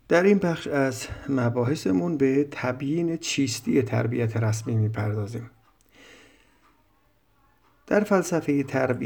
در این بخش از مباحثمون به تبیین چیستی تربیت رسمی میپردازیم. در فلسفه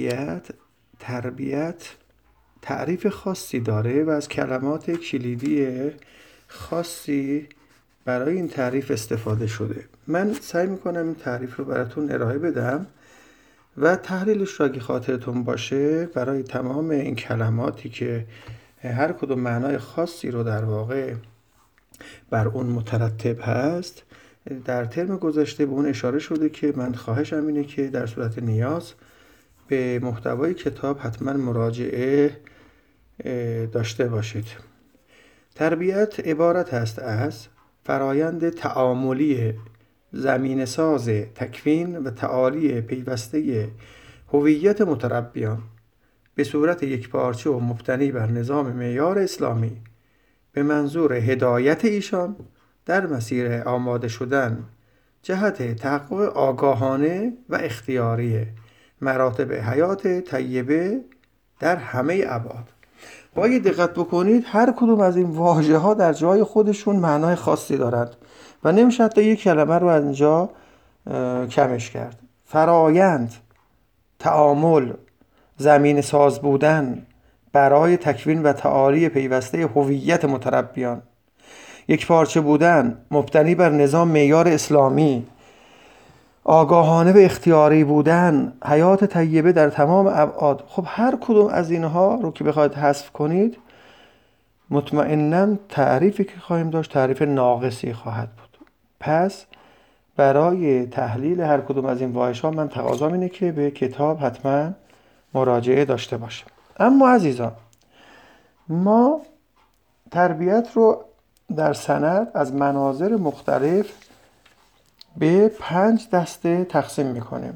تربیت تعریف خاصی داره و از کلمات کلیدی خاصی برای این تعریف استفاده شده. من سعی میکنم این تعریف رو براتون ارائه بدم و تحلیلش رو اگه خاطرتون باشه برای تمام این کلماتی که هر کدوم معنای خاصی رو در واقع بر اون مترتب هست، در ترم گذشته به اون اشاره شده که من خواهشم اینه که در صورت نیاز به محتوای کتاب حتما مراجعه داشته باشید. تربیت عبارت است از فرایند تعاملی زمینه‌ساز تکوین و تعالی پیوسته هویت متربیان به صورت یکپارچه و مبتنی بر نظام معیار اسلامی به منظور هدایت ایشان در مسیر آماده شدن جهت تحقق آگاهانه و اختیاری مراتب حیات طیبه در همه ابعاد. باید دقت بکنید هر کدوم از این واژه ها در جای خودشون معنای خاصی دارند و نمیشه حتی یک کلمه رو از اینجا کمش کرد. فرایند، تعامل، زمین ساز بودن برای تکوین و تعالی پیوسته هویت متربیان، یک پارچه بودن مبتنی بر نظام معیار اسلامی، آگاهانه و اختیاری بودن، حیات طیبه در تمام ابعاد. خب هر کدوم از اینها رو که بخواید حذف کنید مطمئناً تعریفی که خواهیم داشت تعریف ناقصی خواهد بود. پس برای تحلیل هر کدوم از این واژه‌ها من تقاضام اینه که به کتاب حتما مراجعه داشته باشیم. اما عزیزان، ما تربیت رو در سند از مناظر مختلف به 5 دسته تقسیم میکنیم.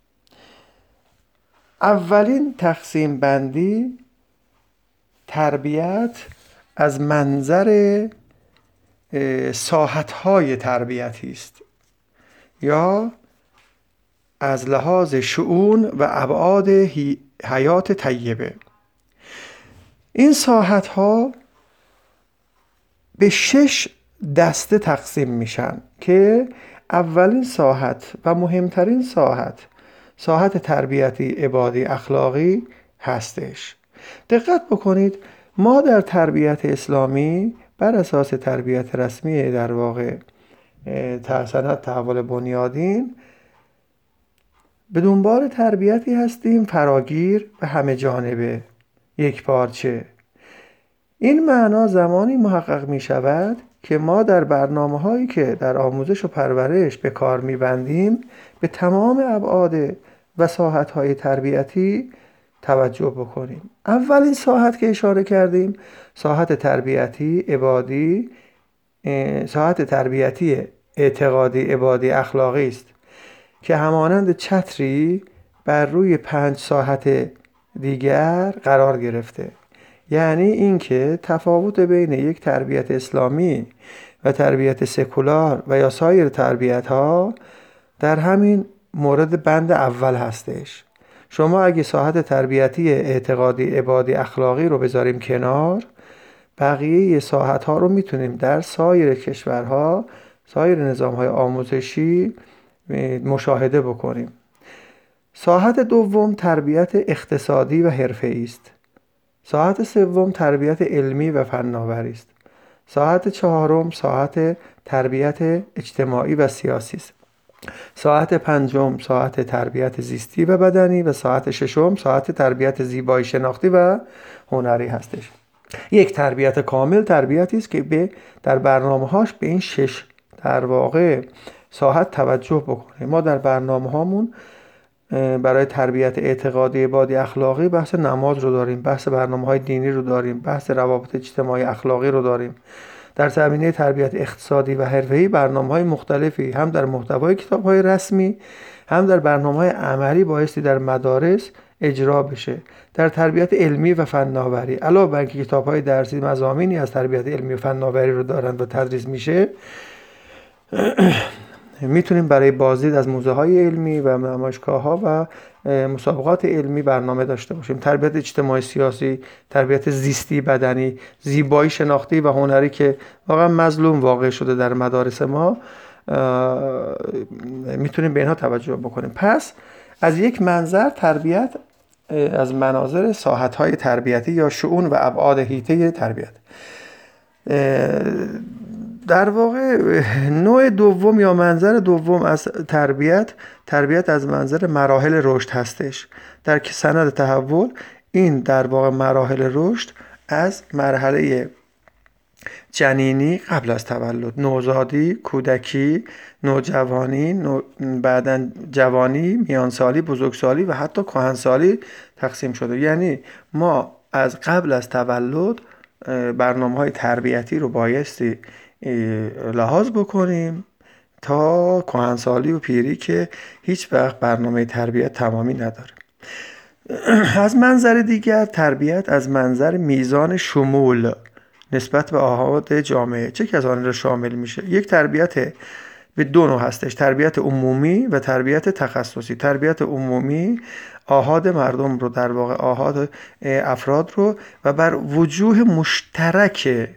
اولین تقسیم بندی تربیت از منظر ساحت‌های تربیتی است یا از لحاظ شؤون و ابعاد حیات طیبه. این ساحت‌ها به 6 دسته تقسیم میشن که اولین ساحت و مهمترین ساحت تربیتی عبادی اخلاقی هستش. دقت بکنید ما در تربیت اسلامی بر اساس تربیت رسمی در واقع سند تحول بنیادین به دنبال تربیتی هستیم فراگیر و همه جانبه، یک پارچه. این معنا زمانی محقق می شود که ما در برنامه هایی که در آموزش و پرورش به کار می بندیم به تمام ابعاد و ساحت های تربیتی توجه بکنیم. اولین ساحت که اشاره کردیم ساحت تربیتی عبادی، ساحت تربیتی اعتقادی عبادی اخلاقی است که همانند چتری بر روی 5 ساحت دیگر قرار گرفته. یعنی اینکه تفاوت بین یک تربیت اسلامی و تربیت سکولار و یا سایر تربیت ها در همین مورد بند اول هستش. شما اگه ساحت تربیتی اعتقادی عبادی اخلاقی رو بذاریم کنار، بقیه ساحت ها رو میتونیم در سایر کشورها، سایر نظام های آموزشی مشاهده بکنیم. ساحت دوم تربیت اقتصادی و حرفه‌ای است. ساحت سوم تربیت علمی و فناوری است. ساحت چهارم ساحت تربیت اجتماعی و سیاسی است. ساحت پنجم ساحت تربیت زیستی و بدنی و ساحت ششم ساحت تربیت زیبایی شناختی و هنری هستش. یک تربیت کامل تربیتی است که در برنامه‌هاش به این 6 در واقع ساحت توجه بکنیم. ما در برنامه‌هامون برای تربیت اعتقادی عبادی اخلاقی بحث نماز رو داریم، بحث برنامه‌های دینی رو داریم، بحث روابط اجتماعی اخلاقی رو داریم. در زمینه تربیت اقتصادی و حرفه‌ای برنامه‌های مختلفی هم در محتوای کتاب‌های رسمی هم در برنامه‌های عملی بایستی در مدارس اجرا بشه. در تربیت علمی و فناوری علاوه بر اینکه کتاب‌های درسی مضامینی از تربیت علمی و فناوری رو دارند و تدریس میشه، میتونیم برای بازدید از موزه‌های علمی و نمایشگاه‌ها و مسابقات علمی برنامه داشته باشیم، تربیت اجتماعی سیاسی، تربیت زیستی بدنی، زیبایی شناختی و هنری که واقعا مظلوم واقع شده در مدارس ما، میتونیم به اینها توجه بکنیم. پس از یک منظر تربیت از مناظر ساحت‌های تربیتی یا شؤون و ابعاد حیطه تربیت. در واقع نوع دوم یا منظر دوم از تربیت از منظر مراحل رشد هستش. در سند تحول این در واقع مراحل رشد از مرحله جنینی قبل از تولد، نوزادی، کودکی، نوجوانی، بعداً جوانی، میانسالی، بزرگسالی و حتی کهنسالی تقسیم شده. یعنی ما از قبل از تولد برنامه‌های تربیتی رو بایستی لحاظ بکنیم تا کهنسالی و پیری که هیچ وقت برنامه تربیت تمامی نداره. از منظر دیگر تربیت از منظر میزان شمول نسبت به آحاد جامعه چه کسانی را شامل میشه؟ یک تربیت به دو نوع هستش، تربیت عمومی و تربیت تخصصی. تربیت عمومی آحاد مردم رو، در واقع آحاد افراد رو و بر وجوه مشترک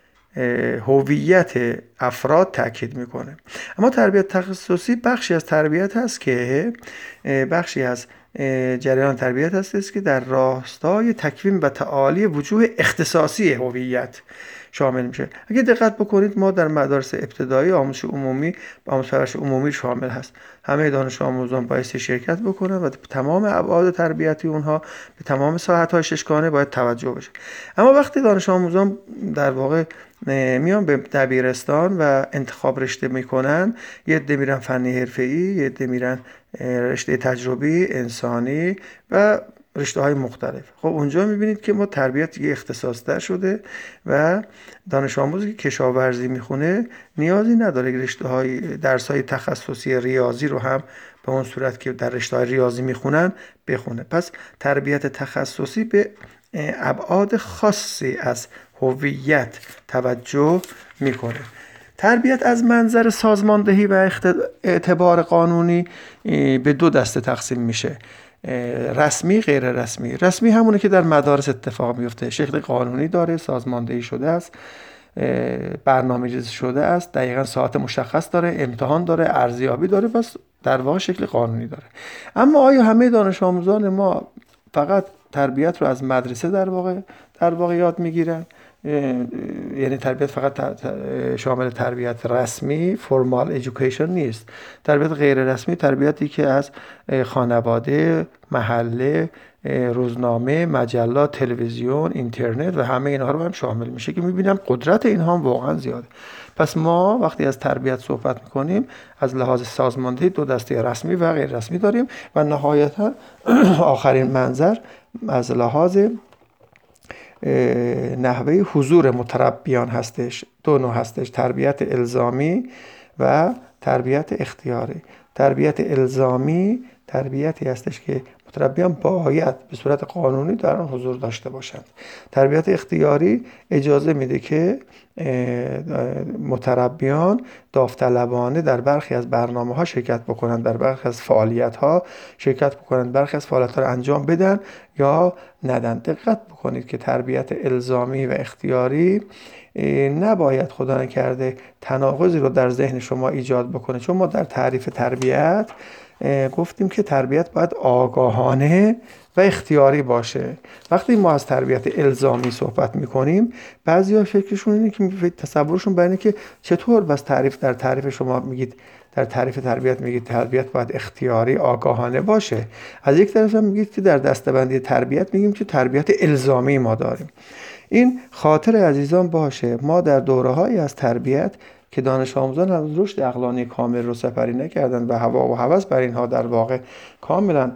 هویت افراد تاکید میکنه. اما تربیت تخصصی بخشی از تربیت هست که بخشی از جریان تربیت هست که در راستای تکوین و تعالی وجوه اختصاصی هویت شامل میشه. اگه دقت بکنید ما در مدارس ابتدایی آموزش عمومی و آموزش پرورش عمومی شامل هست. همه دانش آموزان بایستی شرکت بکنن و تمام ابعاد تربیتی اونها به تمام ساحت‌های ششگانه باید توجه بشه. اما وقتی دانش آموزان در واقع میان به دبیرستان و انتخاب رشته میکنن، یه عده میرن فنی حرفه‌ای، یه عده میرن رشته تجربی، انسانی و رشته های مختلف. خب اونجا میبینید که ما تربیت دیگه اختصاص در شده و دانش آموزی که کشاورزی میخونه نیازی نداره رشته های درس های تخصصی ریاضی رو هم به اون صورت که در رشته های ریاضی میخونن بخونه. پس تربیت تخصصی به ابعاد خاصی از هویت توجه میکنه. تربیت از منظر سازماندهی و اعتبار قانونی به دو دسته تقسیم میشه، رسمی، غیر رسمی. رسمی همونه که در مدارس اتفاق میفته، شکل قانونی داره، سازماندهی شده است، برنامه‌ریزی شده است، دقیقاً ساعت مشخص داره، امتحان داره، ارزیابی داره، پس در واقع شکل قانونی داره. اما آیا همه دانش آموزان ما فقط تربیت رو از مدرسه در واقع یاد میگیرن؟ یعنی تربیت فقط شامل تربیت رسمی فرمال ایژوکیشن نیست. تربیت غیر رسمی تربیتی که از خانواده، محله، روزنامه، مجلات، تلویزیون، اینترنت و همه اینها رو هم شامل میشه که میبینم قدرت اینها هم واقعا زیاده. پس ما وقتی از تربیت صحبت میکنیم از لحاظ سازماندهی دو دسته رسمی و غیر رسمی داریم و نهایتا آخرین منظر از لحاظ نحوه حضور متربیان هستش. دو نوع هستش، تربیت الزامی و تربیت اختیاری. تربیت الزامی تربیتی هستش که متربیان باید به صورت قانونی در آن حضور داشته باشند. تربیت اختیاری اجازه میده که متربیان داوطلبانه در برخی از برنامه‌ها شرکت بکنند، در برخی از فعالیت‌ها شرکت بکنند، برخی از فعالیت‌ها رو انجام بدن یا ندن. دقت بکنید که تربیت الزامی و اختیاری نباید خدا نکرده تناقضی رو در ذهن شما ایجاد بکنه، چون ما در تعریف تربیت گفتیم که تربیت باید آگاهانه و اختیاری باشه. وقتی ما از تربیت الزامی صحبت میکنیم بعضیا فکرشون اینه که تصورشون بر اینه که چطور بس در تعریف شما میگید، در تعریف تربیت میگید تربیت باید اختیاری آگاهانه باشه، از یک طرف هم میگید که در دسته‌بندی تربیت میگیم که تربیت الزامی ما داریم. این خاطر عزیزان باشه ما در دوره‌هایی از تربیت که دانش آموزان از رشد عقلانی کامل رو سپری نکردن و هوا و هوس بر اینها در واقع کاملا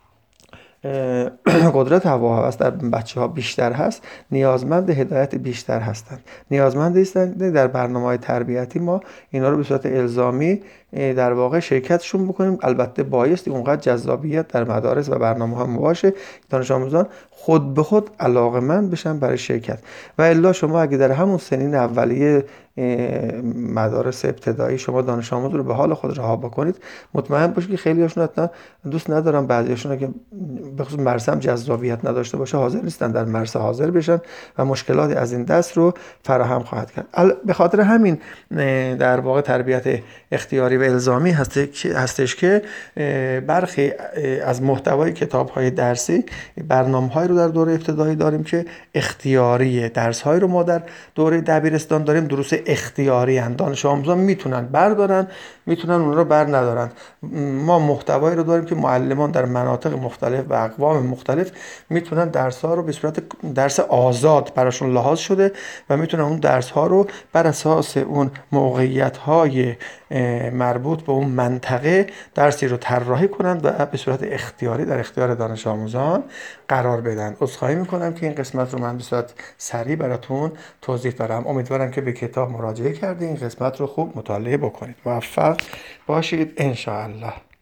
قدرت هوا و هوس در بچه‌ها بیشتر هست، نیازمند هدایت بیشتر هستند. نیازمند هستند در برنامه‌های تربیتی ما اینا رو به صورت الزامی در واقع شرکتشون بکنیم. البته بایستی اونقدر جذابیت در مدارس و برنامه‌ها باشه دانش آموزان خود به خود علاقه‌مند بشن برای شرکت. و الا شما اگه در همون سنین اولیه مدارس ابتدایی شما دانش آموز رو به حال خود رها بکنید، مطمئن باشید که خیلی هاشون حتما دوست ندارن، بعضیاشون اگه به خصوص مرسه هم جذابیت نداشته باشه حاضر نیستن در مرسه حاضر بشن و مشکلاتی از این دست رو فراهم خواهد کرد. به خاطر همین در واقع تربیت اختیاری و الزامی هستش که برخی از محتوای کتاب‌های درسی برنامه‌هایی رو در دوره ابتدایی داریم که اختیاریه. درس‌هایی رو ما در دوره دبیرستان داریم دروس اختیاری اند. دانش آموزان میتونن بردارن، میتونن اون رو بر ندارن. ما محتوایی رو داریم که معلمان در مناطق مختلف و اقوام مختلف میتونن درس‌ها رو به صورت درس آزاد براشون لحاظ شده و میتونن اون درس‌ها رو بر اساس اون موقعیت‌های مربوط به اون منطقه درسی رو طراحی کنند و به صورت اختیاری در اختیار دانش آموزان قرار بدن. عذرخواهی میکنم که این قسمت رو من به صورت سریع براتون توضیح دارم. امیدوارم که به کتاب مراجعه کردین این قسمت رو خوب مطالعه بکنید. موفق باشید ان شاء الله.